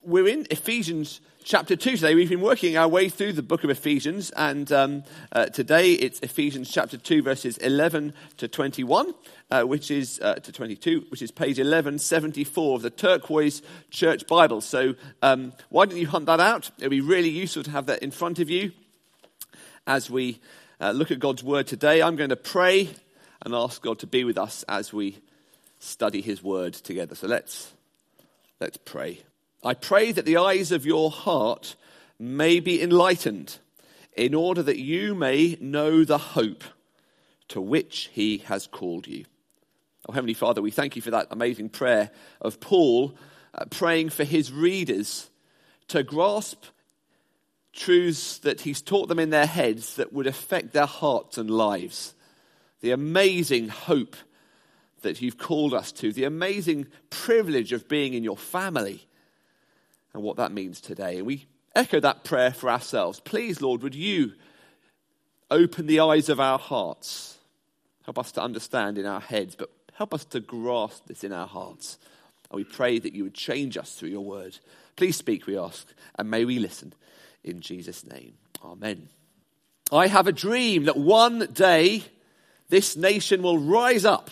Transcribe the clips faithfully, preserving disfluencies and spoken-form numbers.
we're in Ephesians chapter two today. We've been working our way through the book of Ephesians, and um, uh, today it's Ephesians chapter two, verses eleven to twenty-one, uh, which is uh, to twenty-two, which is page eleven seventy-four of the Turquoise Church Bible. So um, why don't you hunt that out? It'll be really useful to have that in front of you as we uh, look at God's word today. I'm going to pray and ask God to be with us as we study his word together. So let's let's pray. I pray that the eyes of your heart may be enlightened, in order that you may know the hope to which he has called you. Oh, Heavenly Father, we thank you for that amazing prayer of Paul, uh, praying for his readers to grasp truths that he's taught them in their heads that would affect their hearts and lives. The amazing hope that you've called us to, the amazing privilege of being in your family, and what that means today. And we echo that prayer for ourselves. Please, Lord, would you open the eyes of our hearts? Help us to understand in our heads, but help us to grasp this in our hearts. And we pray that you would change us through your word. Please speak, we ask, and may we listen in Jesus' name. Amen. I have a dream that one day this nation will rise up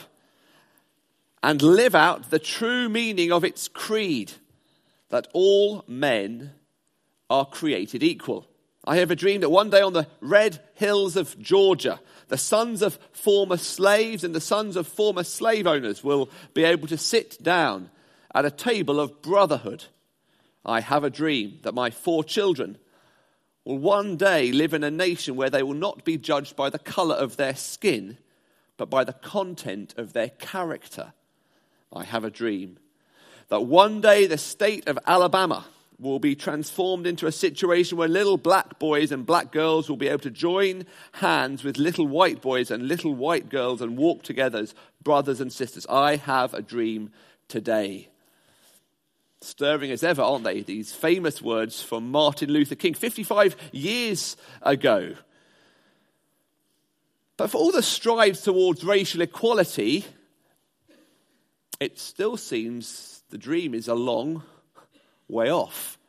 and live out the true meaning of its creed, that all men are created equal. I have a dream that one day on the red hills of Georgia, the sons of former slaves and the sons of former slave owners will be able to sit down at a table of brotherhood. I have a dream that my four children will one day live in a nation where they will not be judged by the color of their skin, but by the content of their character. I have a dream that one day the state of Alabama will be transformed into a situation where little black boys and black girls will be able to join hands with little white boys and little white girls and walk together as brothers and sisters. I have a dream today. Stirring as ever, aren't they? These famous words from Martin Luther King fifty-five years ago. But for all the strides towards racial equality, it still seems the dream is a long way off.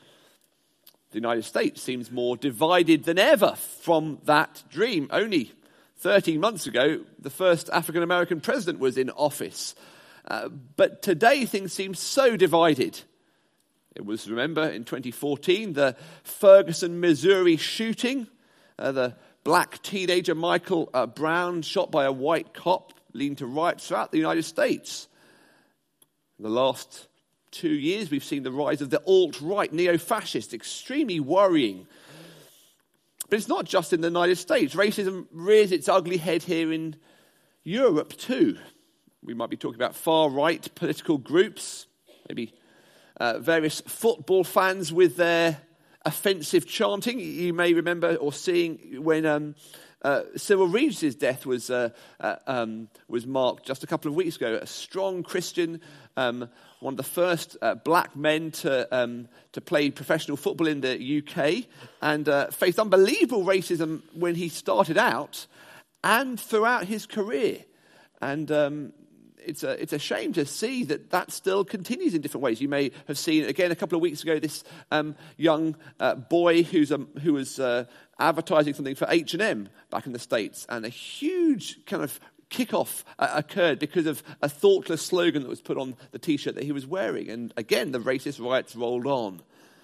The United States seems more divided than ever from that dream. Only thirteen months ago, the first African-American president was in office. Uh, but today, things seem so divided. It was, remember, in twenty fourteen, the Ferguson, Missouri shooting. Uh, the black teenager Michael uh, Brown shot by a white cop leading to riots throughout the United States. In the last two years, we've seen the rise of the alt-right, neo-fascist, extremely worrying. But it's not just in the United States. Racism rears its ugly head here in Europe too. We might be talking about far-right political groups, maybe uh, various football fans with their offensive chanting. You may remember or seeing when um, uh, Cyril Reeves' death was uh, uh, um, was marked just a couple of weeks ago. A strong Christian, um, one of the first uh, black men to um, to play professional football in the U K, and uh, faced unbelievable racism when he started out and throughout his career. And um, it's a it's a shame to see that that still continues in different ways. You may have seen again a couple of weeks ago this um, young uh, boy who's um, who was uh, advertising something for H and M back in the States, and a huge kind of kickoff uh, occurred because of a thoughtless slogan that was put on the T-shirt that he was wearing. And again, the racist riots rolled on.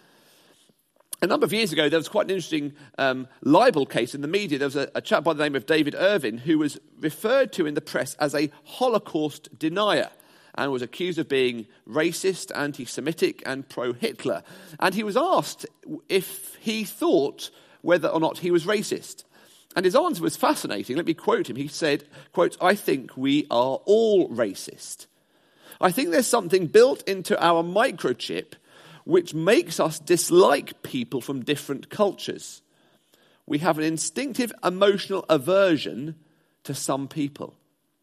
A number of years ago, there was quite an interesting um, libel case in the media. There was a, a chap by the name of David Irvin who was referred to in the press as a Holocaust denier and was accused of being racist, anti-Semitic, and pro-Hitler. And he was asked if he thought whether or not he was racist. And his answer was fascinating. Let me quote him. He said, quote, "I think we are all racist. I think there's something built into our microchip which makes us dislike people from different cultures. We have an instinctive emotional aversion to some people."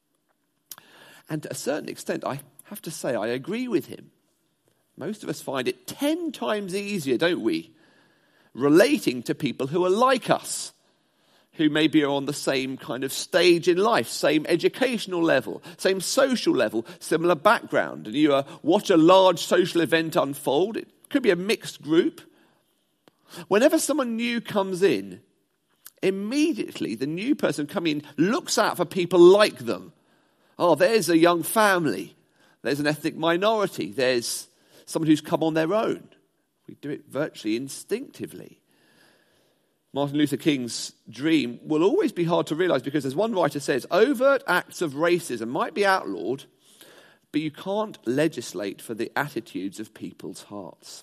And to a certain extent, I have to say, I agree with him. Most of us find it ten times easier, don't we, relating to people who are like us, who maybe are on the same kind of stage in life, same educational level, same social level, similar background. And you uh, watch a large social event unfold, it Could be a mixed group. Whenever someone new comes in, immediately the new person coming in looks out for people like them. Oh, there's a young family. There's an ethnic minority. There's someone who's come on their own. We do it virtually instinctively. Martin Luther King's dream will always be hard to realize because, as one writer says, overt acts of racism might be outlawed, but you can't legislate for the attitudes of people's hearts.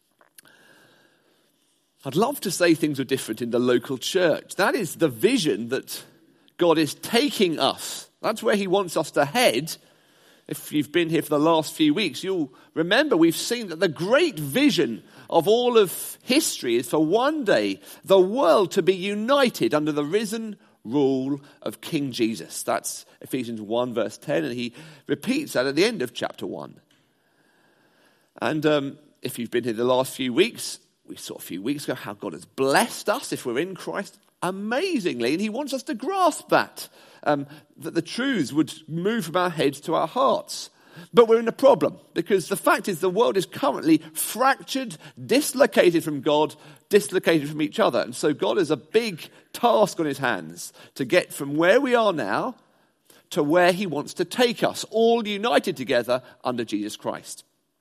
I'd love to say things were different in the local church. That is the vision that God is taking us. That's where he wants us to head. If you've been here for the last few weeks, you'll remember we've seen that the great vision of all of history is for one day the world to be united under the risen rule of King Jesus. That's Ephesians one verse ten, and he repeats that at the end of chapter one. And um, if you've been here the last few weeks, we saw a few weeks ago how God has blessed us if we're in Christ amazingly, and he wants us to grasp that, um, that the truths would move from our heads to our hearts. But we're in a problem, because the fact is the world is currently fractured, dislocated from God, dislocated from each other. And so God has a big task on his hands to get from where we are now to where he wants to take us, all united together under Jesus Christ.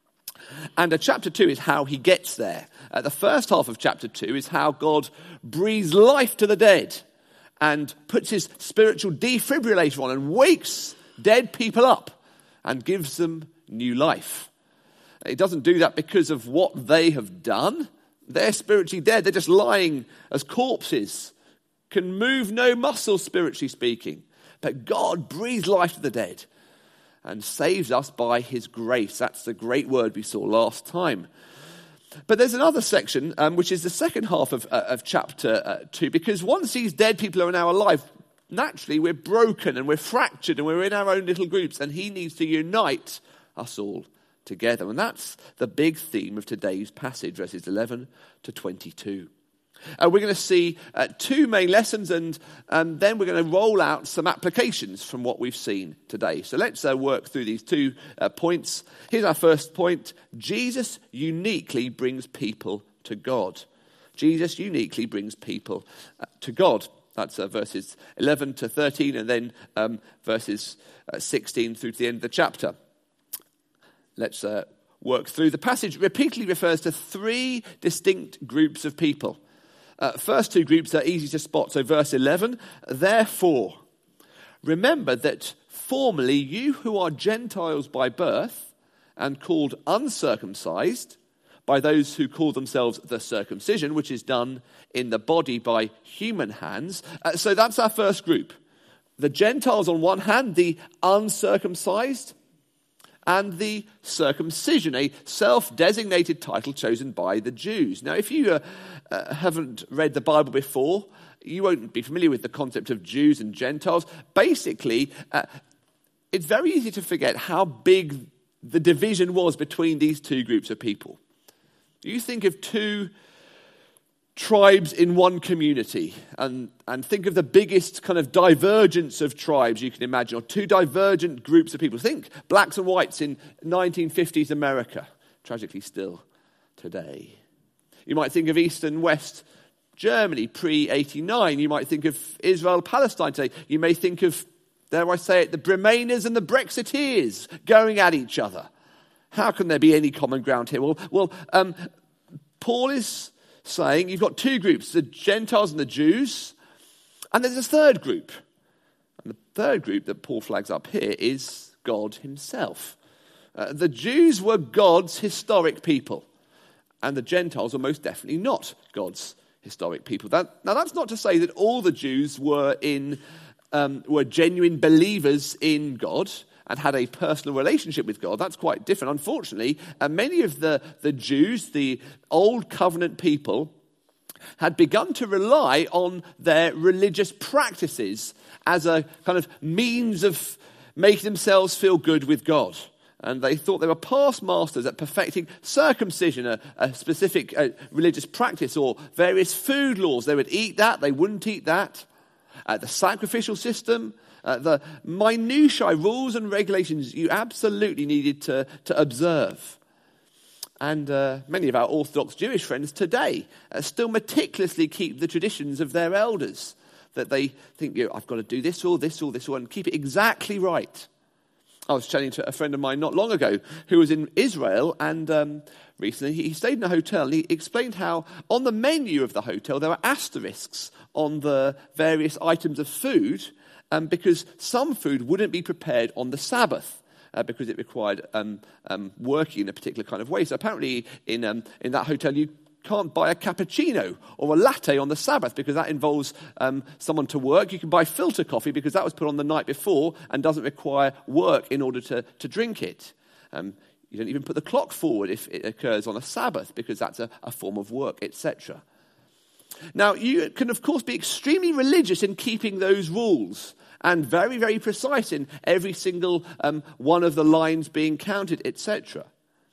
And uh, chapter two is how he gets there. Uh, the first half of chapter two is how God breathes life to the dead and puts his spiritual defibrillator on and wakes dead people up and gives them new life. It doesn't do that because of what they have done. They're spiritually dead. They're just lying as corpses, can move no muscle spiritually speaking. But God breathes life to the dead and saves us by his grace. That's the great word we saw last time. But there's another section, um, which is the second half of, uh, of chapter uh, two, because once these dead people are now alive, naturally we're broken and we're fractured and we're in our own little groups, and he needs to unite us all together. And that's the big theme of today's passage, verses eleven to twenty-two. Uh, we're going to see uh, two main lessons, and um, then we're going to roll out some applications from what we've seen today. So let's uh, work through these two uh, points. Here's our first point. Jesus uniquely brings people to God. Jesus uniquely brings people uh, to God. That's uh, verses eleven to thirteen, and then um, verses uh, sixteen through to the end of the chapter. Let's uh, work through. The passage repeatedly refers to three distinct groups of people. Uh, first two groups are easy to spot. So verse eleven, therefore, remember that formerly you who are Gentiles by birth and called uncircumcised by those who call themselves the circumcision, which is done in the body by human hands. Uh, so that's our first group. The Gentiles on one hand, the uncircumcised, and the circumcision, a self-designated title chosen by the Jews. Now, if you uh, uh, haven't read the Bible before, you won't be familiar with the concept of Jews and Gentiles. Basically, uh, it's very easy to forget how big the division was between these two groups of people. You think of two tribes in one community, and, and think of the biggest kind of divergence of tribes you can imagine, or two divergent groups of people. Think blacks and whites in nineteen fifties America, tragically still today. You might think of East and West Germany pre eighty-nine. You might think of Israel, Palestine today. You may think of, dare I say it, the Bremainers and the Brexiteers going at each other. How can there be any common ground here? Well, well um, Paul is saying you've got two groups, the Gentiles and the Jews, and there's a third group. And the third group that Paul flags up here is God himself. Uh, the Jews were God's historic people, and the Gentiles were most definitely not God's historic people. That, now, that's not to say that all the Jews were in um, were genuine believers in God and had a personal relationship with God. That's quite different. Unfortunately, uh, many of the, the Jews, the old covenant people, had begun to rely on their religious practices as a kind of means of making themselves feel good with God. And they thought they were past masters at perfecting circumcision, a, a specific uh, religious practice, or various food laws. They would eat that, they wouldn't eat that. Uh, the sacrificial system, Uh, the minutiae rules and regulations you absolutely needed to, to observe. And uh, many of our Orthodox Jewish friends today uh, still meticulously keep the traditions of their elders, that they think, you know, I've got to do this or this or this or, and keep it exactly right. I was chatting to a friend of mine not long ago who was in Israel, and um, recently he stayed in a hotel, and he explained how on the menu of the hotel there were asterisks on the various items of food um, because some food wouldn't be prepared on the Sabbath. Uh, because it required um, um, working in a particular kind of way. So apparently in um, in that hotel you can't buy a cappuccino or a latte on the Sabbath because that involves um, someone to work. You can buy filter coffee because that was put on the night before and doesn't require work in order to, to drink it. Um, you don't even put the clock forward if it occurs on a Sabbath because that's a, a form of work, et cetera. Now, you can, of course, be extremely religious in keeping those rules and very, very precise in every single um, one of the lines being counted, et cetera.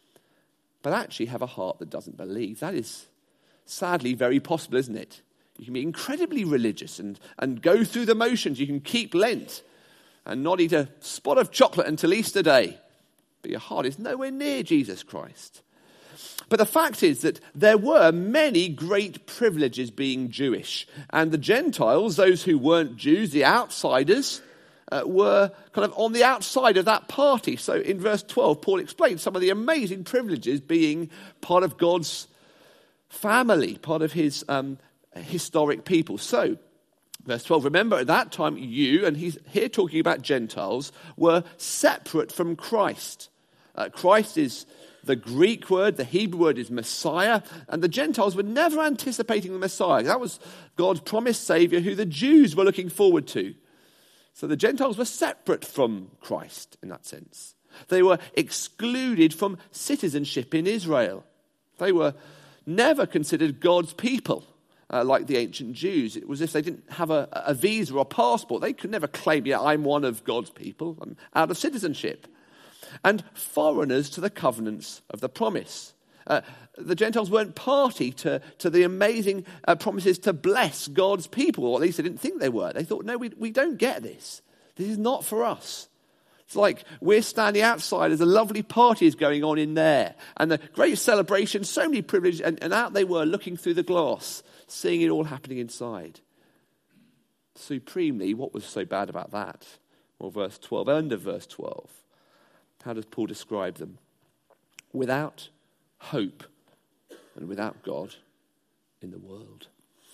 But actually have a heart that doesn't believe. That is sadly very possible, isn't it? You can be incredibly religious and, and go through the motions. You can keep Lent and not eat a spot of chocolate until Easter Day. But your heart is nowhere near Jesus Christ. But the fact is that there were many great privileges being Jewish. And the Gentiles, those who weren't Jews, the outsiders, uh, were kind of on the outside of that party. So in verse twelve, Paul explains some of the amazing privileges being part of God's family, part of his um, historic people. So, verse twelve, remember at that time you, and he's here talking about Gentiles, were separate from Christ. Uh, Christ is the Greek word, the Hebrew word is Messiah, and the Gentiles were never anticipating the Messiah. That was God's promised Savior who the Jews were looking forward to. So the Gentiles were separate from Christ in that sense. They were excluded from citizenship in Israel. They were never considered God's people, uh, like the ancient Jews. It was as if they didn't have a, a visa or a passport. They could never claim, yeah, I'm one of God's people. I'm out of citizenship. And foreigners to the covenants of the promise. Uh, the Gentiles weren't party to, to the amazing uh, promises to bless God's people, or at least they didn't think they were. They thought, no, we, we don't get this. This is not for us. It's like we're standing outside as a lovely party is going on in there, and the great celebration, so many privileges, and, and out they were looking through the glass, seeing it all happening inside. Supremely, what was so bad about that? Well, verse twelve, end of verse twelve. How does Paul describe them? Without hope and without God in the world.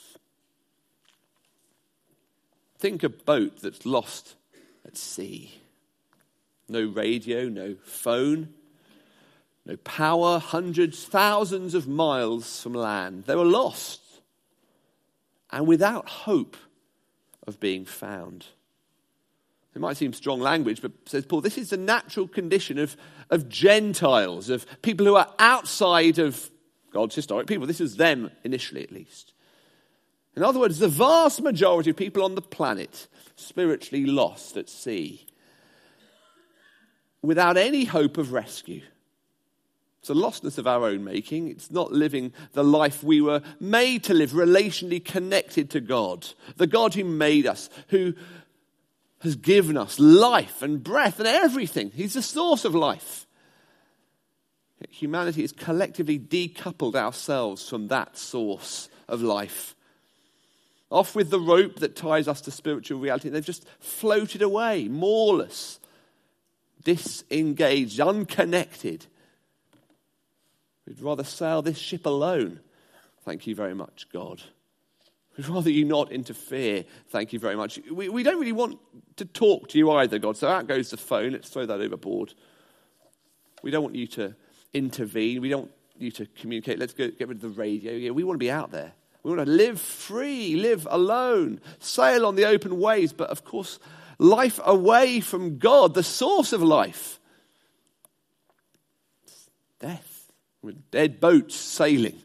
Think a boat that's lost at sea. No radio, no phone, no power, hundreds, thousands of miles from land. They were lost and without hope of being found. It might seem strong language, but says Paul, this is the natural condition of, of Gentiles, of people who are outside of God's historic people. This is them initially, at least. In other words, the vast majority of people on the planet spiritually lost at sea, without any hope of rescue. It's a lostness of our own making. It's not living the life we were made to live, relationally connected to God, the God who made us, who has given us life and breath and everything. He's the source of life. Humanity has collectively decoupled ourselves from that source of life. Off with the rope that ties us to spiritual reality. They've just floated away, moorless, disengaged, unconnected. We'd rather sail this ship alone. Thank you very much, God. We'd rather you not interfere. Thank you very much. We, we don't really want to talk to you either, God. So out goes the phone. Let's throw that overboard. We don't want you to intervene. We don't want you to communicate. Let's go, get rid of the radio. Yeah, we want to be out there. We want to live free, live alone, sail on the open waves. But of course, life away from God, the source of life. It's death. With dead boats sailing.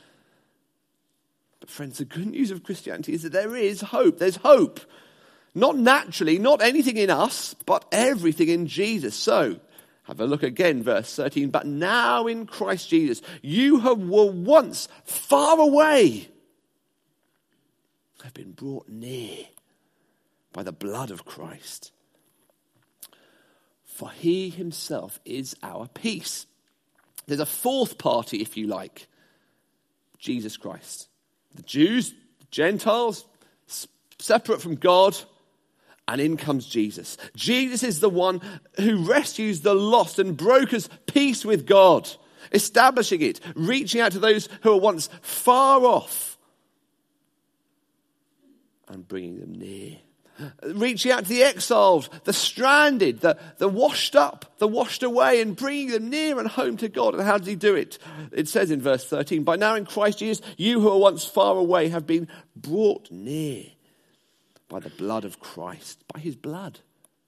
But friends, the good news of Christianity is that there is hope. There's hope. Not naturally, not anything in us, but everything in Jesus. So, have a look again, verse thirteen. But now in Christ Jesus, you who were once far away have been brought near by the blood of Christ. For he himself is our peace, There's a fourth party, if you like, Jesus Christ. The Jews, the Gentiles, separate from God, and in comes Jesus. Jesus is the one who rescues the lost and brokers peace with God, establishing it, reaching out to those who were once far off and bringing them near. Reaching out to the exiled, the stranded, the, the washed up, the washed away, and bringing them near and home to God. And how does he do it? It says in verse thirteen, by now in Christ Jesus, you who were once far away have been brought near by the blood of Christ, by his blood.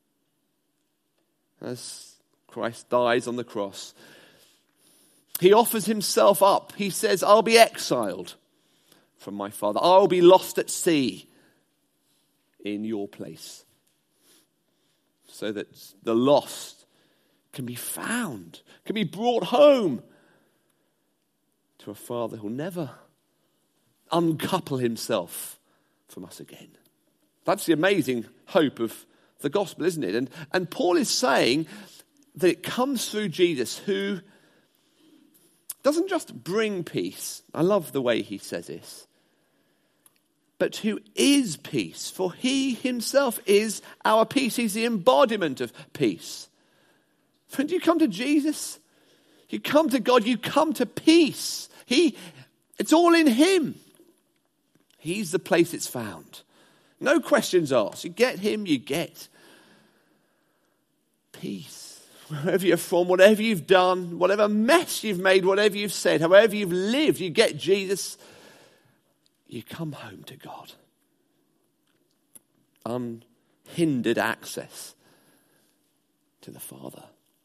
As Christ dies on the cross, he offers himself up. He says, I'll be exiled from my Father. I'll be lost at sea in your place, so that the lost can be found, can be brought home to a Father who'll never uncouple himself from us again. That's the amazing hope of the gospel, isn't it? And, and Paul is saying that it comes through Jesus, who doesn't just bring peace. I love the way he says this. But who is peace, for he himself is our peace. He's the embodiment of peace. When you come to Jesus, you come to God, you come to peace. He, it's all in him. He's the place it's found. No questions asked. You get him, you get peace. Wherever you're from, whatever you've done, whatever mess you've made, whatever you've said, however you've lived, you get Jesus. You come home to God. Unhindered access to the Father.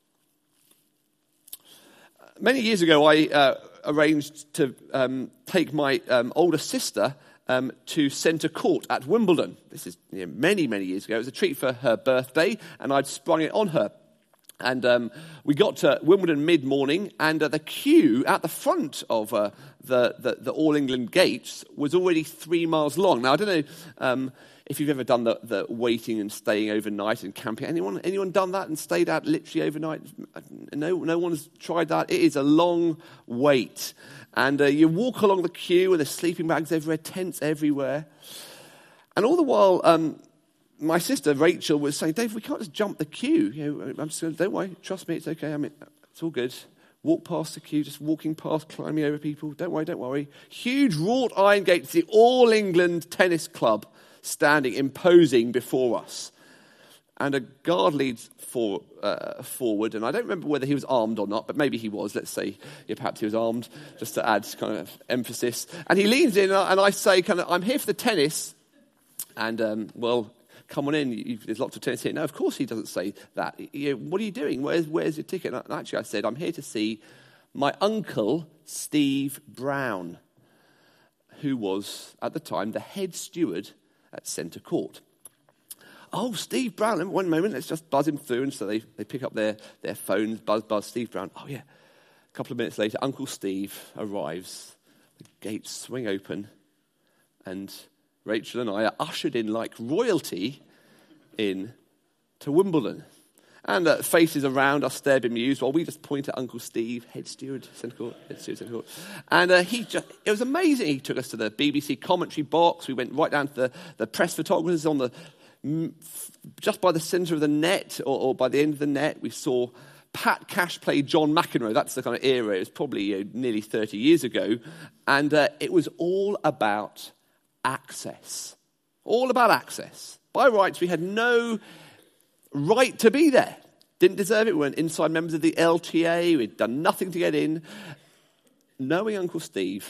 Many years ago, I uh, arranged to um, take my um, older sister um, to Centre Court at Wimbledon. This is you know, many, many years ago. It was a treat for her birthday, and I'd sprung it on her. And um, we got to Wimbledon mid-morning, and uh, the queue at the front of uh, the, the, the All England gates was already three miles long. Now, I don't know um, if you've ever done the, the waiting and staying overnight and camping. Anyone anyone done that and stayed out literally overnight? No, no one's tried that. It is a long wait. And uh, you walk along the queue, and there's sleeping bags everywhere, tents everywhere. And all the while... Um, My sister Rachel was saying, Dave, we can't just jump the queue. You know, I'm just going, don't worry, trust me, it's okay. I mean, it's all good. Walk past the queue, just walking past, climbing over people. Don't worry, don't worry. Huge wrought iron gates, the All England Tennis Club standing, imposing before us. And a guard leads for, uh, forward, and I don't remember whether he was armed or not, but maybe he was. Let's say, yeah, perhaps he was armed, just to add kind of emphasis. And he leans in, and I say, kind of, I'm here for the tennis. And, um, well... come on in, You've, there's lots of tennis here. No, of course he doesn't say that. You know, what are you doing? Where's, where's your ticket? And actually, I said, I'm here to see my uncle, Steve Brown, who was, at the time, the head steward at Centre Court. Oh, Steve Brown, one moment, let's just buzz him through. And so they, they pick up their, their phones, buzz, buzz, Steve Brown. Oh, yeah. A couple of minutes later, Uncle Steve arrives. The gates swing open, and... Rachel and I are ushered in like royalty in to Wimbledon. And uh, faces around us stare bemused while we just point at Uncle Steve, head steward, Centre Court, head steward, Centre Court. And uh, he just, it was amazing. He took us to the B B C commentary box. We went right down to the, the press photographers on the, just by the centre of the net, or, or by the end of the net. We saw Pat Cash play John McEnroe. That's the kind of era. It was probably you know, nearly thirty years ago. And uh, it was all about access. All about access. By rights, we had no right to be there. Didn't deserve it. We weren't inside members of the L T A. We'd done nothing to get in. Knowing Uncle Steve,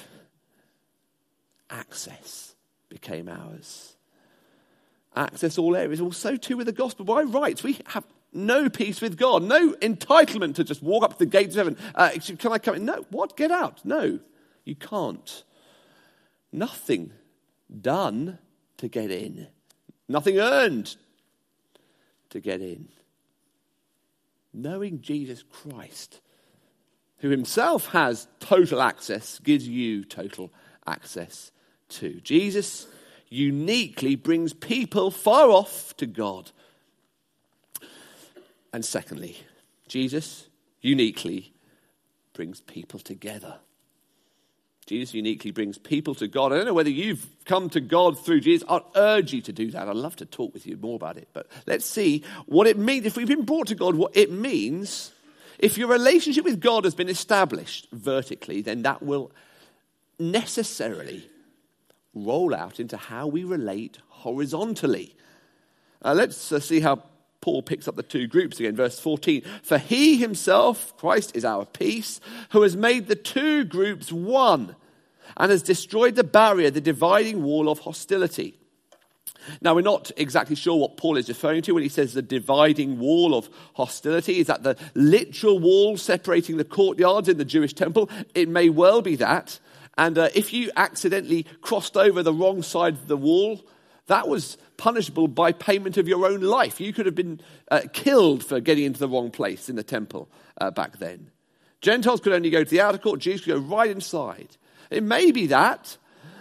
access became ours. Access all areas. Also too with the gospel. By rights, we have no peace with God. No entitlement to just walk up to the gates of heaven. Uh, can I come in? No. What? Get out. No. You can't. Nothing done to get in. Nothing earned to get in. Knowing Jesus Christ, who himself has total access, gives you total access too. Jesus uniquely brings people far off to God. And secondly, Jesus uniquely brings people together. Jesus uniquely brings people to God. I don't know whether you've come to God through Jesus. I'd urge you to do that. I'd love to talk with you more about it. But let's see what it means. If we've been brought to God, what it means. If your relationship with God has been established vertically, then that will necessarily roll out into how we relate horizontally. Uh, let's uh, see how Paul picks up the two groups again. Verse fourteen. For he himself, Christ, is our peace, who has made the two groups one and has destroyed the barrier, the dividing wall of hostility. Now, we're not exactly sure what Paul is referring to when he says the dividing wall of hostility. Is that the literal wall separating the courtyards in the Jewish temple? It may well be that. And uh, if you accidentally crossed over the wrong side of the wall, that was punishable by payment of your own life. You could have been uh, killed for getting into the wrong place in the temple uh, back then. Gentiles could only go to the outer court. Jews could go right inside. It may be that.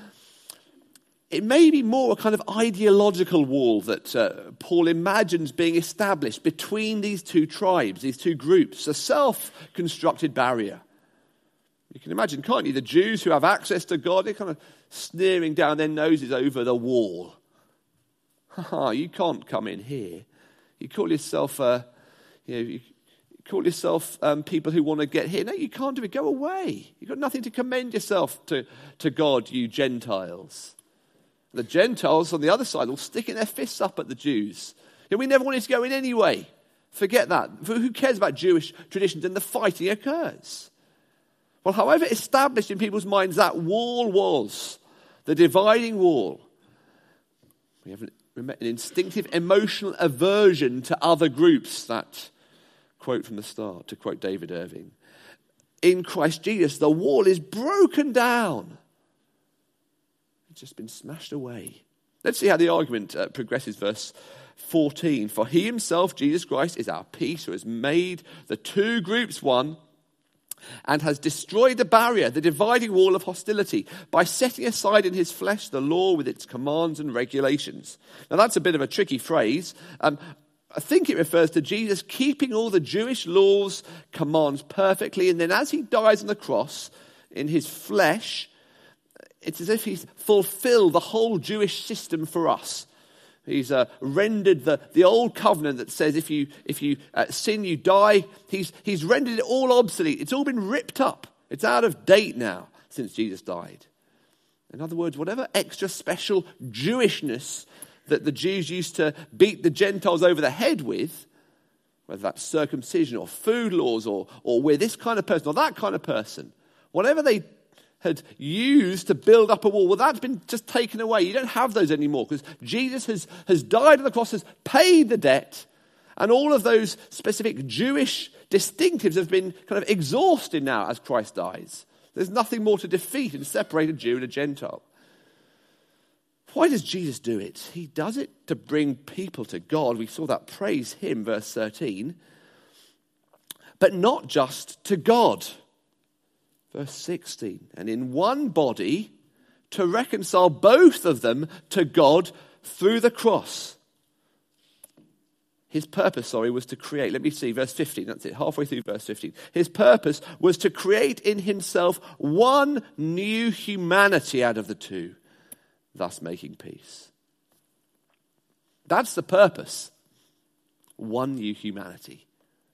It may be more a kind of ideological wall that uh, Paul imagines being established between these two tribes, these two groups, a self-constructed barrier. You can imagine, can't you, the Jews who have access to God, they're kind of sneering down their noses over the wall. Ha, you can't come in here. You call yourself, uh, you know, you call yourself um, people who want to get here. No, you can't do it. Go away. You've got nothing to commend yourself to, to God, you Gentiles. The Gentiles on the other side will sticking their fists up at the Jews. You know, we never wanted to go in anyway. Forget that. Who cares about Jewish traditions? And the fighting occurs. Well, however established in people's minds that wall was, the dividing wall, we have an, an instinctive emotional aversion to other groups. That quote from the start, to quote David Irving. In Christ Jesus, the wall is broken down. It's just been smashed away. Let's see how the argument uh, progresses. Verse fourteen. For he himself, Jesus Christ, is our peace, who has made the two groups one and has destroyed the barrier, the dividing wall of hostility, by setting aside in his flesh the law with its commands and regulations. Now that's a bit of a tricky phrase. Um, I think it refers to Jesus keeping all the Jewish laws, commands perfectly, and then as he dies on the cross, in his flesh, it's as if he's fulfilled the whole Jewish system for us. He's uh, rendered the, the old covenant that says if you if you uh, sin, you die. He's, he's rendered it all obsolete. It's all been ripped up. It's out of date now since Jesus died. In other words, whatever extra special Jewishness that the Jews used to beat the Gentiles over the head with, whether that's circumcision or food laws or, or we're this kind of person or that kind of person, whatever they had used to build up a wall, well, that's been just taken away. You don't have those anymore because Jesus has, has died on the cross, has paid the debt, and all of those specific Jewish distinctives have been kind of exhausted now as Christ dies. There's nothing more to defeat and separate a Jew and a Gentile. Why does Jesus do it? He does it to bring people to God. We saw that praise him, verse thirteen. But not just to God. Verse sixteen, and in one body to reconcile both of them to God through the cross. His purpose, sorry, was to create, let me see, verse fifteen, that's it, halfway through verse fifteen. His purpose was to create in himself one new humanity out of the two, thus making peace. That's the purpose. One new humanity.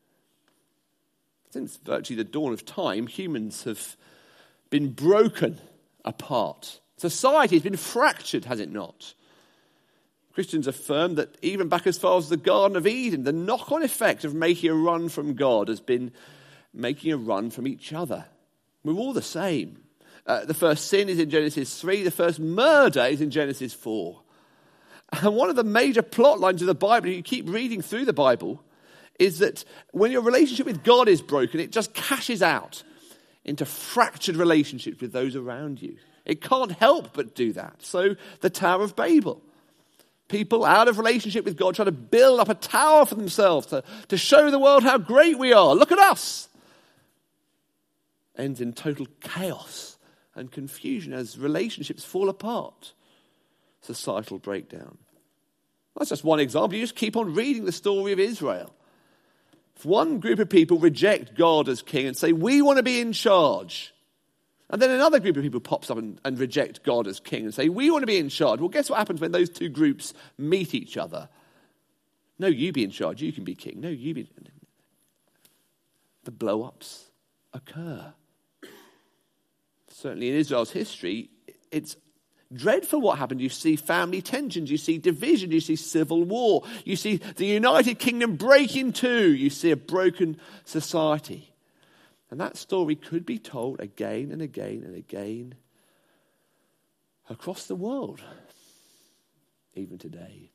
Since virtually the dawn of time, humans have been broken apart. Society has been fractured, has it not? Christians affirm that even back as far as the Garden of Eden, the knock-on effect of making a run from God has been making a run from each other. We're all the same. Uh, the first sin is in Genesis three. The first murder is in Genesis four. And one of the major plot lines of the Bible, you keep reading through the Bible, is that when your relationship with God is broken, it just cashes out into fractured relationships with those around you. It can't help but do that. So the Tower of Babel. People out of relationship with God trying to build up a tower for themselves to, to show the world how great we are. Look at us. Ends in total chaos and confusion as relationships fall apart. Societal breakdown. That's just one example. You just keep on reading the story of Israel. If one group of people reject God as king and say, we want to be in charge, and then another group of people pops up and, and reject God as king and say, we want to be in charge. Well, guess what happens when those two groups meet each other? No, you be in charge. You can be king. No, you be... The blow-ups occur. Certainly in Israel's history, it's dreadful what happened. You see family tensions. You see division. You see civil war. You see the United Kingdom break in two. You see a broken society. And that story could be told again and again and again across the world, even today.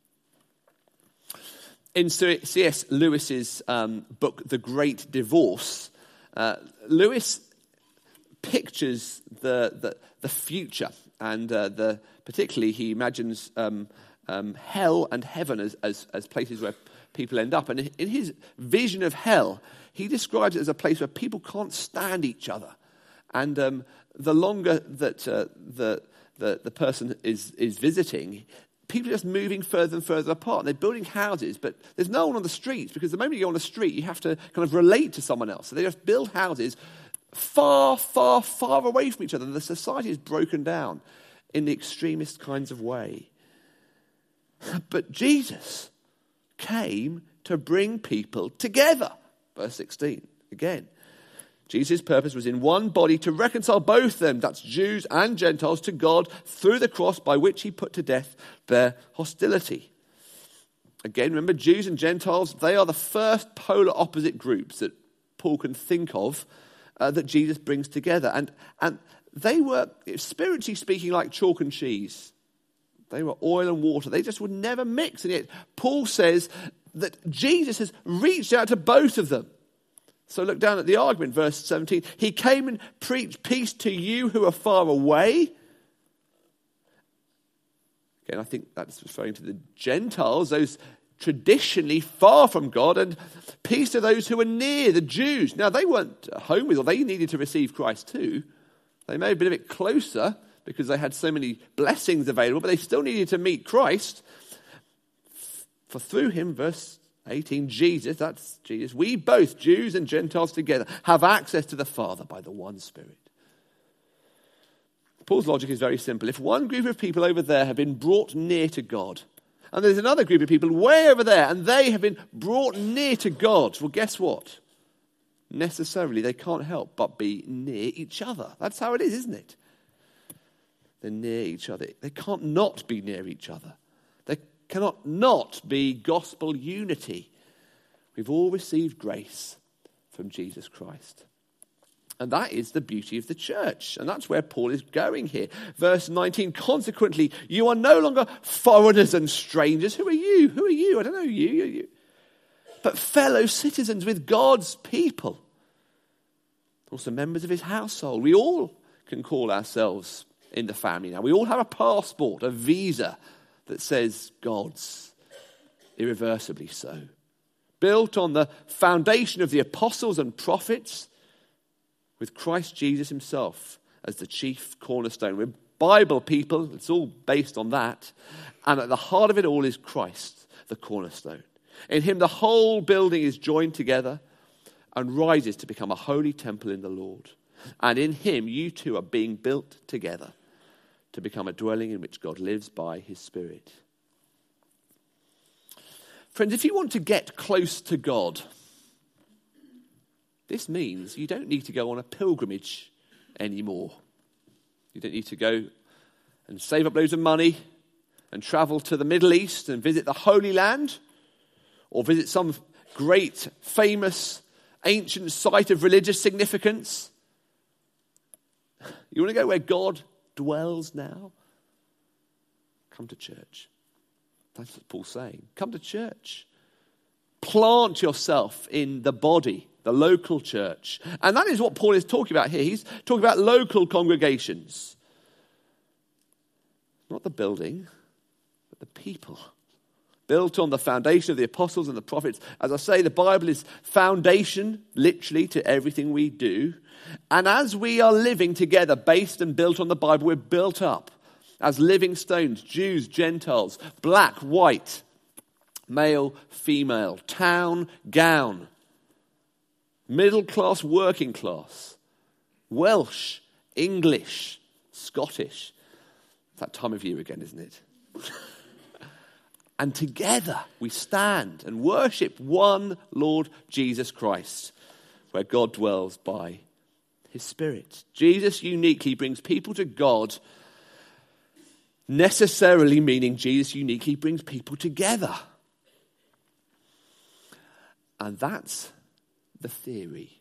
In C S Lewis's um, book, The Great Divorce, uh, Lewis pictures the, the, the future, and uh, the particularly he imagines um, um, hell and heaven as, as, as places where people end up. And in his vision of hell, he describes it as a place where people can't stand each other. And um, the longer that uh, the, the the person is, is visiting, people are just moving further and further apart. And they're building houses, but there's no one on the streets, because the moment you go on the street, you have to kind of relate to someone else. So they just build houses far, far, far away from each other. The society is broken down in the extremist kinds of way. But Jesus came to bring people together. Verse sixteen, again. Jesus' purpose was in one body to reconcile both them, that's Jews and Gentiles, to God through the cross, by which he put to death their hostility. Again, remember, Jews and Gentiles, they are the first polar opposite groups that Paul can think of uh, that Jesus brings together. And, and they were, spiritually speaking, like chalk and cheese. They were oil and water. They just would never mix. And yet Paul says that Jesus has reached out to both of them. So look down at the argument, verse seventeen. He came and preached peace to you who are far away. Again, I think that's referring to the Gentiles, those traditionally far from God, and peace to those who are near, the Jews. Now, they weren't at home with, or they needed to receive Christ too. They may have been a bit closer because they had so many blessings available, but they still needed to meet Christ. For through him, verse eighteen, Jesus, that's Jesus, we both, Jews and Gentiles together, have access to the Father by the one Spirit. Paul's logic is very simple. If one group of people over there have been brought near to God, and there's another group of people way over there, and they have been brought near to God, well, guess what? Necessarily, they can't help but be near each other. That's how it is, isn't it? They're near each other. They can't not be near each other. They cannot not be gospel unity. We've all received grace from Jesus Christ. And that is the beauty of the church. And that's where Paul is going here. Verse nineteen, consequently, you are no longer foreigners and strangers. Who are you? Who are you? I don't know you. you, you. But fellow citizens with God's people. Also members of his household. We all can call ourselves in the family now. We all have a passport, a visa that says God's, irreversibly so. Built on the foundation of the apostles and prophets, with Christ Jesus himself as the chief cornerstone. We're Bible people, it's all based on that. And at the heart of it all is Christ, the cornerstone. In him the whole building is joined together and rises to become a holy temple in the Lord. And in him you two are being built together to become a dwelling in which God lives by his Spirit. Friends, if you want to get close to God, this means you don't need to go on a pilgrimage anymore. You don't need to go and save up loads of money and travel to the Middle East and visit the Holy Land, or visit some great, famous, ancient site of religious significance. You want to go where God dwells now? Come to church. That's what Paul's saying. Come to church. Plant yourself in the body, the local church. And that is what Paul is talking about here. He's talking about local congregations. Not the building, but the people. Built on the foundation of the apostles and the prophets. As I say, the Bible is foundation, literally, to everything we do. And as we are living together, based and built on the Bible, we're built up as living stones, Jews, Gentiles, black, white, male, female, town, gown. middle class, working class, Welsh, English, Scottish. It's that time of year again, isn't it? And together we stand and worship one Lord Jesus Christ, where God dwells by his Spirit. Jesus uniquely brings people to God, necessarily meaning Jesus uniquely brings people together. And that's the theory.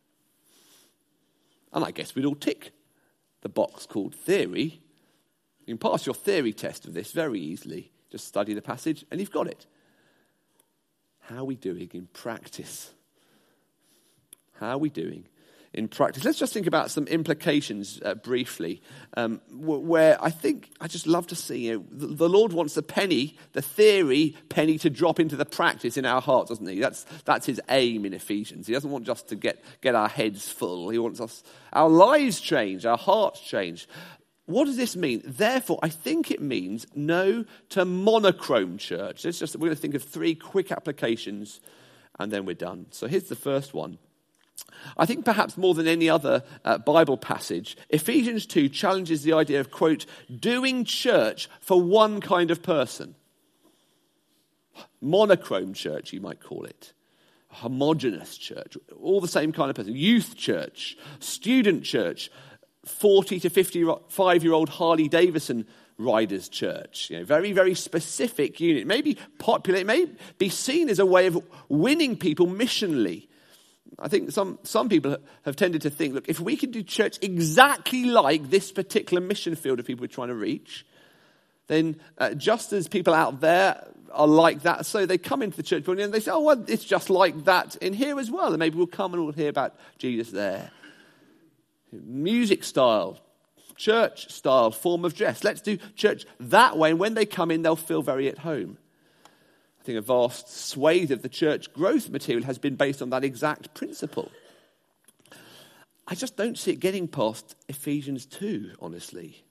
And I guess we'd all tick the box called theory. You can pass your theory test of this very easily. Just study the passage and you've got it. How are we doing in practice? How are we doing in practice? Let's just think about some implications uh, briefly, um, where I think I just love to see, you know, the, the Lord wants the penny, the theory penny to drop into the practice in our hearts, doesn't he? That's that's his aim in Ephesians. He doesn't want just to get, get our heads full. He wants us, our lives change, our hearts change. What does this mean? Therefore, I think it means no to monochrome church. It's just, we're going to think of three quick applications and then we're done. So here's the first one. I think perhaps more than any other uh, Bible passage, Ephesians two challenges the idea of, quote, doing church for one kind of person. Monochrome church, you might call it. Homogeneous church, all the same kind of person. Youth church, student church, forty to fifty-five-year-old Harley Davidson riders church. You know, very, very specific unit. Maybe popular, it may be seen as a way of winning people missionally. I think some, some people have tended to think, look, if we can do church exactly like this particular mission field of people we're trying to reach, then uh, just as people out there are like that, so they come into the church building and they say, oh, well, it's just like that in here as well. And maybe we'll come and we'll hear about Jesus there. Music style, church style, form of dress. Let's do church that way. And when they come in, they'll feel very at home. I think a vast swathe of the church growth material has been based on that exact principle. I just don't see it getting past Ephesians two, honestly.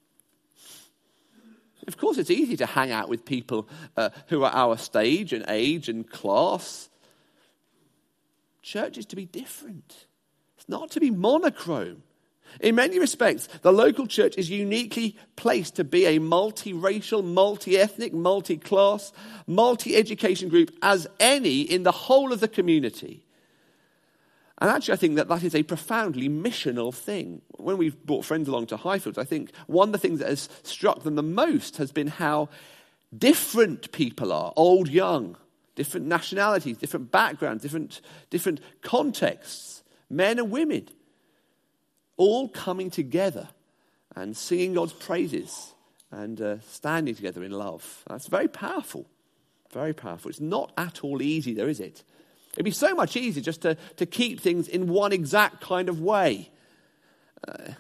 Of course, it's easy to hang out with people uh, who are our stage and age and class. Church is to be different. It's not to be monochrome. In many respects, the local church is uniquely placed to be a multiracial, multi-ethnic, multi-class, multi-education group as any in the whole of the community. And actually, I think that that is a profoundly missional thing. When we've brought friends along to Highfields, I think one of the things that has struck them the most has been how different people are, old, young, different nationalities, different backgrounds, different, different contexts, men and women. All coming together and singing God's praises and uh, standing together in love. That's very powerful. Very powerful. It's not at all easy, though, is it? It'd be so much easier just to, to keep things in one exact kind of way. Uh,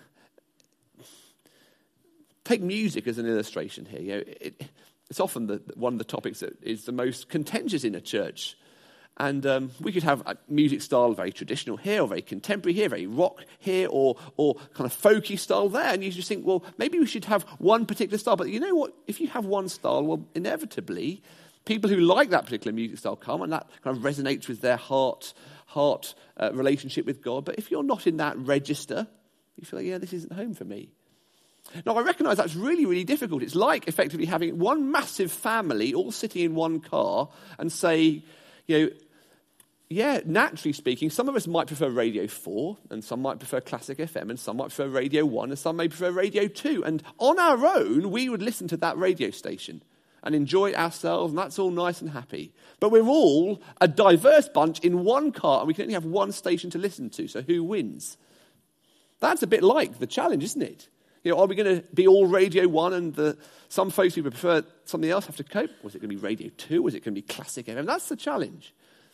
take music as an illustration here. You know, it, it's often the, one of the topics that is the most contentious in a church. And um, we could have a music style very traditional here, or very contemporary here, very rock here, or or kind of folky style there. And you just think, well, maybe we should have one particular style. But you know what? If you have one style, well, inevitably, people who like that particular music style come, and that kind of resonates with their heart, heart uh, relationship with God. But if you're not in that register, you feel like, yeah, this isn't home for me. Now, I recognise that's really, really difficult. It's like effectively having one massive family all sitting in one car and say, you know, yeah, naturally speaking, some of us might prefer Radio four, and some might prefer Classic F M, and some might prefer Radio one, and some may prefer Radio two. And on our own, we would listen to that radio station and enjoy ourselves, and that's all nice and happy. But we're all a diverse bunch in one car, and we can only have one station to listen to, so who wins? That's a bit like the challenge, isn't it? You know, are we going to be all Radio one, and the, some folks who prefer something else have to cope? Or is it going to be Radio two? Or is it going to be Classic F M? That's the challenge.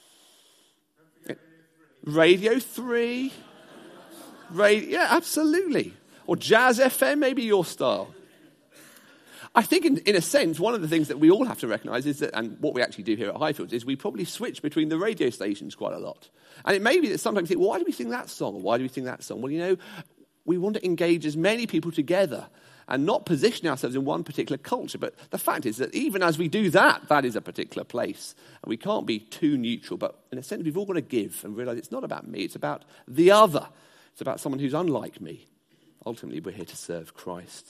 Radio three. Radio, yeah, absolutely. Or Jazz F M, maybe your style. I think in, in a sense, one of the things that we all have to recognise is that, and what we actually do here at Highfields, is we probably switch between the radio stations quite a lot. And it may be that sometimes you think, why do we sing that song? Or why do we sing that song? Well, you know, we want to engage as many people together and not positioning ourselves in one particular culture. But the fact is that even as we do that, that is a particular place. And we can't be too neutral. But in a sense, we've all got to give and realize it's not about me. It's about the other. It's about someone who's unlike me. Ultimately, we're here to serve Christ.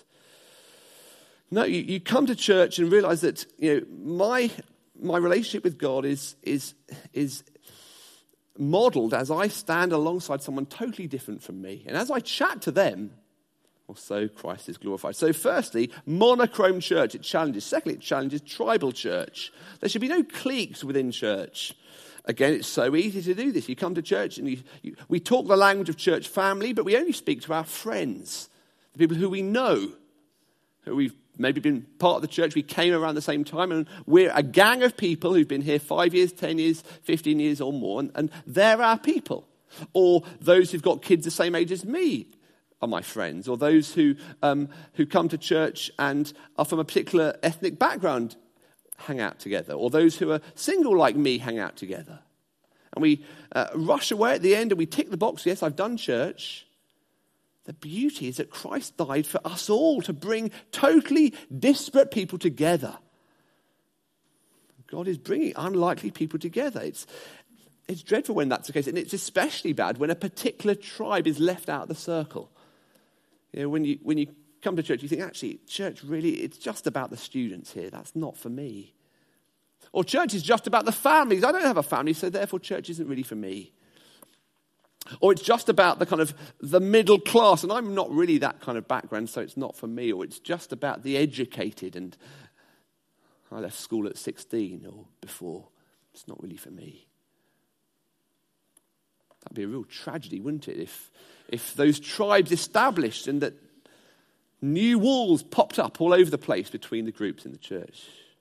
No, you, you come to church and realize that, you know, my my relationship with God is is is modeled as I stand alongside someone totally different from me. And as I chat to them, also Christ is glorified. So firstly, monochrome church, it challenges. Secondly, it challenges tribal church. There should be no cliques within church. Again, it's so easy to do this. You come to church and you, you, we talk the language of church family, but we only speak to our friends, the people who we know, who we've maybe been part of the church. We came around the same time, and we're a gang of people who've been here five years, ten years, fifteen years or more, and, and they're our people. Or those who've got kids the same age as me are my friends, or those who um, who come to church and are from a particular ethnic background hang out together, or those who are single like me hang out together. And we uh, rush away at the end and we tick the box, yes, I've done church. The beauty is that Christ died for us all to bring totally disparate people together. God is bringing unlikely people together. It's, it's dreadful when that's the case, and it's especially bad when a particular tribe is left out of the circle. You know, when you when you come to church, you think, actually, church really, it's just about the students here. That's not for me. Or church is just about the families. I don't have a family, so therefore church isn't really for me. Or it's just about the kind of the middle class, and I'm not really that kind of background, so it's not for me. Or it's just about the educated, and I left school at sixteen or before. It's not really for me. That'd be a real tragedy, wouldn't it, if if those tribes established and that new walls popped up all over the place between the groups in the church.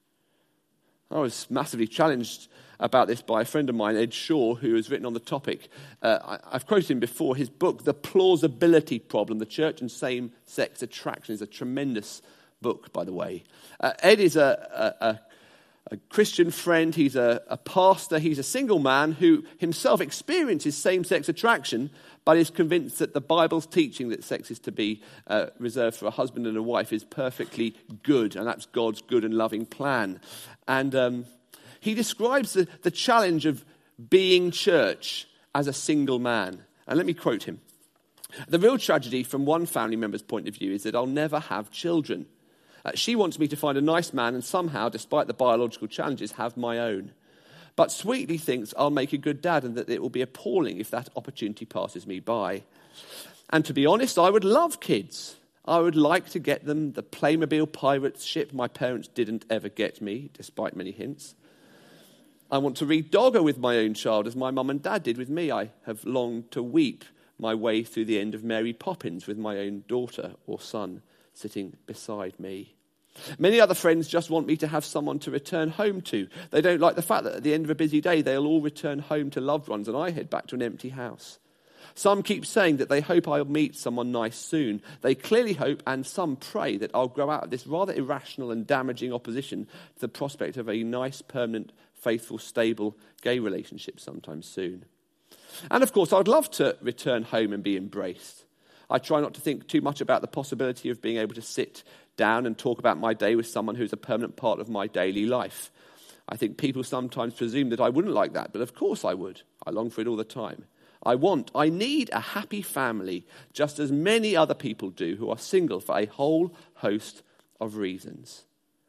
I was massively challenged about this by a friend of mine, Ed Shaw, who has written on the topic. Uh, I, I've quoted him before. His book, The Plausibility Problem, The Church and Same-Sex Attraction, is a tremendous book, by the way. Uh, Ed is a, a, a, a Christian friend. He's a, a pastor. He's a single man who himself experiences same-sex attraction, but is convinced that the Bible's teaching that sex is to be uh, reserved for a husband and a wife is perfectly good, and that's God's good and loving plan. And um, he describes the, the challenge of being church as a single man. And let me quote him. The real tragedy from one family member's point of view is that I'll never have children. Uh, she wants me to find a nice man and somehow, despite the biological challenges, have my own. But sweetly thinks I'll make a good dad and that it will be appalling if that opportunity passes me by. And to be honest, I would love kids. I would like to get them the Playmobil pirate ship my parents didn't ever get me, despite many hints. I want to read Dogger with my own child as my mum and dad did with me. I have longed to weep my way through the end of Mary Poppins with my own daughter or son sitting beside me. Many other friends just want me to have someone to return home to. They don't like the fact that at the end of a busy day, they'll all return home to loved ones and I head back to an empty house. Some keep saying that they hope I'll meet someone nice soon. They clearly hope, and some pray, that I'll grow out of this rather irrational and damaging opposition to the prospect of a nice, permanent, faithful, stable gay relationship sometime soon. And of course, I'd love to return home and be embraced. I try not to think too much about the possibility of being able to sit down and talk about my day with someone who's a permanent part of my daily life. I think people sometimes presume that I wouldn't like that, but of course I would. I long for it all the time. I want, I need a happy family, just as many other people do who are single for a whole host of reasons.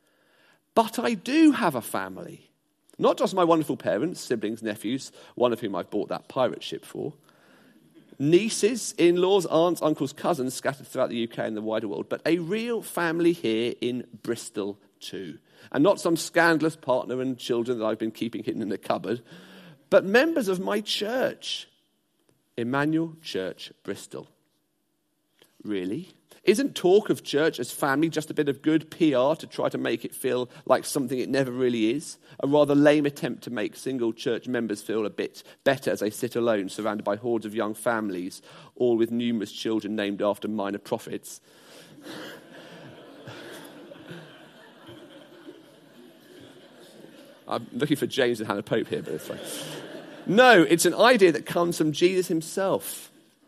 But I do have a family. Not just my wonderful parents, siblings, nephews, one of whom I've bought that pirate ship for. Nieces, in-laws, aunts, uncles, cousins scattered throughout the U K and the wider world, but a real family here in Bristol too. And not some scandalous partner and children that I've been keeping hidden in the cupboard, but members of my church. Emmanuel Church, Bristol. Really? Isn't talk of church as family just a bit of good P R to try to make it feel like something it never really is? A rather lame attempt to make single church members feel a bit better as they sit alone, surrounded by hordes of young families, all with numerous children named after minor prophets. I'm looking for James and Hannah Pope here, but it's fine. No, it's an idea that comes from Jesus himself.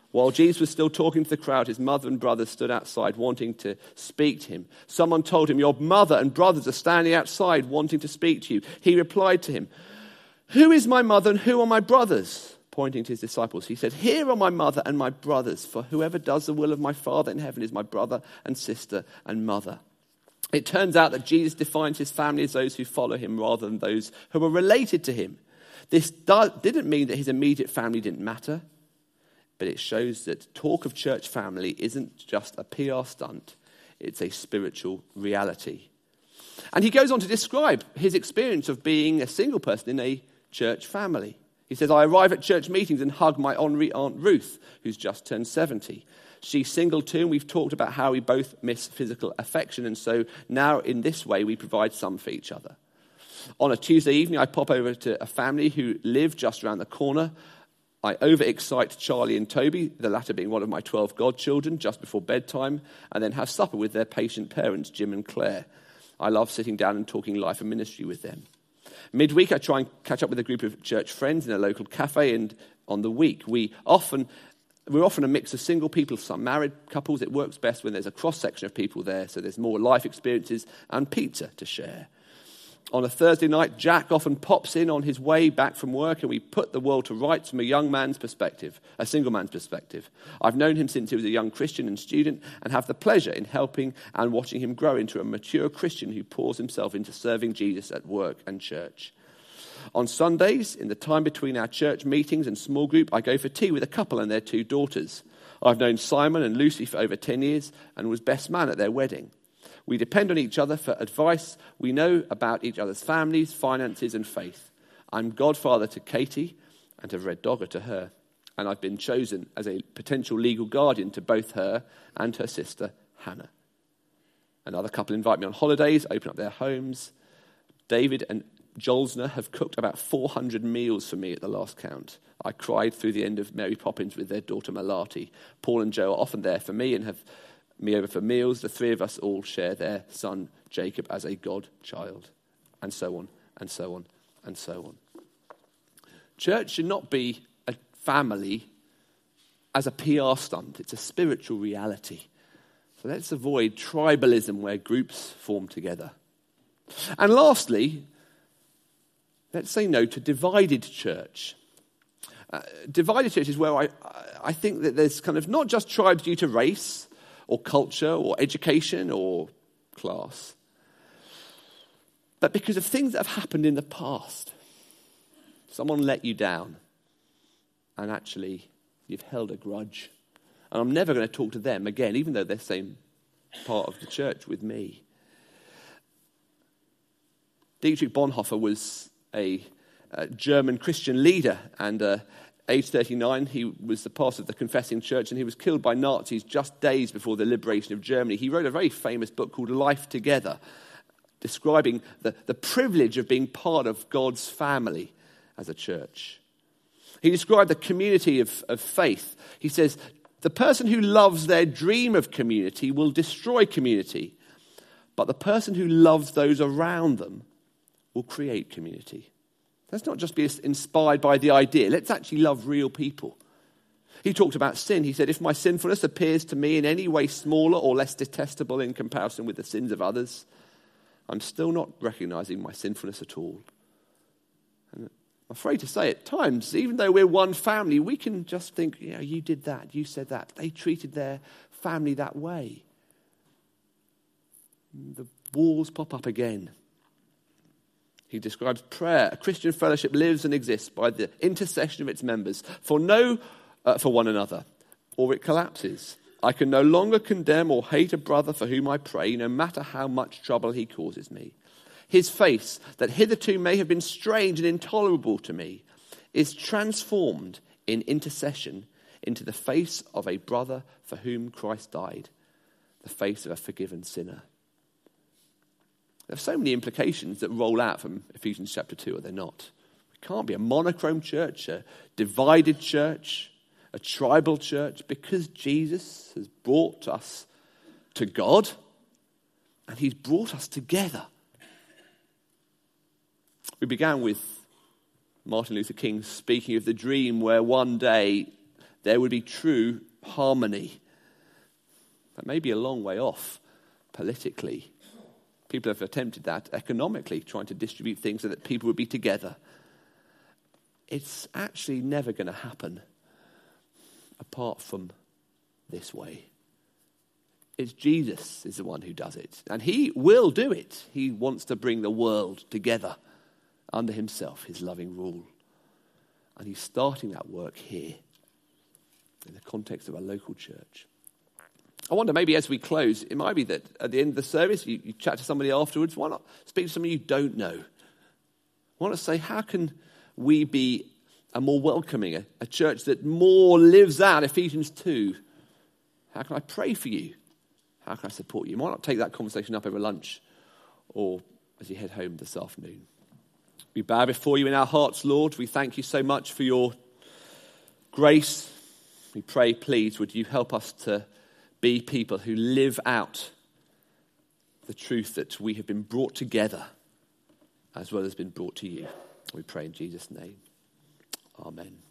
While Jesus was still talking to the crowd, his mother and brothers stood outside wanting to speak to him. Someone told him, "Your mother and brothers are standing outside wanting to speak to you." He replied to him, "Who is my mother and who are my brothers?" Pointing to his disciples, he said, "Here are my mother and my brothers, for whoever does the will of my Father in heaven is my brother and sister and mother." It turns out that Jesus defines his family as those who follow him rather than those who are related to him. This do- didn't mean that his immediate family didn't matter, but it shows that talk of church family isn't just a P R stunt, it's a spiritual reality. And he goes on to describe his experience of being a single person in a church family. He says, "I arrive at church meetings and hug my honorary Aunt Ruth, who's just turned seventy. She's single too, and we've talked about how we both miss physical affection, and so now in this way we provide some for each other. On a Tuesday evening, I pop over to a family who live just around the corner. I overexcite Charlie and Toby, the latter being one of my twelve godchildren, just before bedtime, and then have supper with their patient parents, Jim and Claire. I love sitting down and talking life and ministry with them. Midweek, I try and catch up with a group of church friends in a local cafe, and on the week, we often, we're often a mix of single people, some married couples. It works best when there's a cross-section of people there, so there's more life experiences and pizza to share. On a Thursday night, Jack often pops in on his way back from work, and we put the world to rights from a young man's perspective, a single man's perspective. I've known him since he was a young Christian and student, and have the pleasure in helping and watching him grow into a mature Christian who pours himself into serving Jesus at work and church. On Sundays, in the time between our church meetings and small group, I go for tea with a couple and their two daughters. I've known Simon and Lucy for over ten years and was best man at their wedding. We depend on each other for advice. We know about each other's families, finances, and faith. I'm godfather to Katie and a red dogger to her. And I've been chosen as a potential legal guardian to both her and her sister, Hannah. Another couple invite me on holidays, open up their homes. David and Jolsner have cooked about four hundred meals for me at the last count. I cried through the end of Mary Poppins with their daughter Malati. Paul and Joe are often there for me and have me over for meals. The three of us all share their son, Jacob, as a godchild, and so on, and so on, and so on. Church should not be a family as a P R stunt. It's a spiritual reality. So let's avoid tribalism where groups form together. And lastly, let's say no to divided church. Uh, divided church is where I, I think that there's kind of not just tribes due to race, or culture, or education, or class, but because of things that have happened in the past. Someone let you down, and actually you've held a grudge. And I'm never going to talk to them again, even though they're the same part of the church with me. Dietrich Bonhoeffer was a, a German Christian leader, and uh, age thirty-nine, he was the pastor of the Confessing Church, and he was killed by Nazis just days before the liberation of Germany. He wrote a very famous book called Life Together, describing the, the privilege of being part of God's family as a church. He described the community of, of faith. He says, the person who loves their dream of community will destroy community, but the person who loves those around them will create community. Let's not just be inspired by the idea. Let's actually love real people. He talked about sin. He said, if my sinfulness appears to me in any way smaller or less detestable in comparison with the sins of others, I'm still not recognizing my sinfulness at all. And I'm afraid to say at times, even though we're one family, we can just think, you know, you did that, you said that. They treated their family that way. The walls pop up again. He describes prayer. A Christian fellowship lives and exists by the intercession of its members for no, uh, for one another, or it collapses. I can no longer condemn or hate a brother for whom I pray, no matter how much trouble he causes me. His face, that hitherto may have been strange and intolerable to me, is transformed in intercession into the face of a brother for whom Christ died, the face of a forgiven sinner. There are so many implications that roll out from Ephesians chapter two, are there not? We can't be a monochrome church, a divided church, a tribal church, because Jesus has brought us to God and he's brought us together. We began with Martin Luther King speaking of the dream where one day there would be true harmony. That may be a long way off politically. People have attempted that economically, trying to distribute things so that people would be together. It's actually never going to happen apart from this way. It's Jesus is the one who does it. And he will do it. He wants to bring the world together under himself, his loving rule. And he's starting that work here in the context of a local church. I wonder, maybe as we close, it might be that at the end of the service, you, you chat to somebody afterwards. Why not speak to somebody you don't know? Why not say, how can we be a more welcoming, a, a church that more lives out Ephesians two? How can I pray for you? How can I support you? Why not take that conversation up over lunch or as you head home this afternoon? We bow before you in our hearts, Lord. We thank you so much for your grace. We pray, please, would you help us to be people who live out the truth that we have been brought together as well as been brought to you. We pray in Jesus' name. Amen.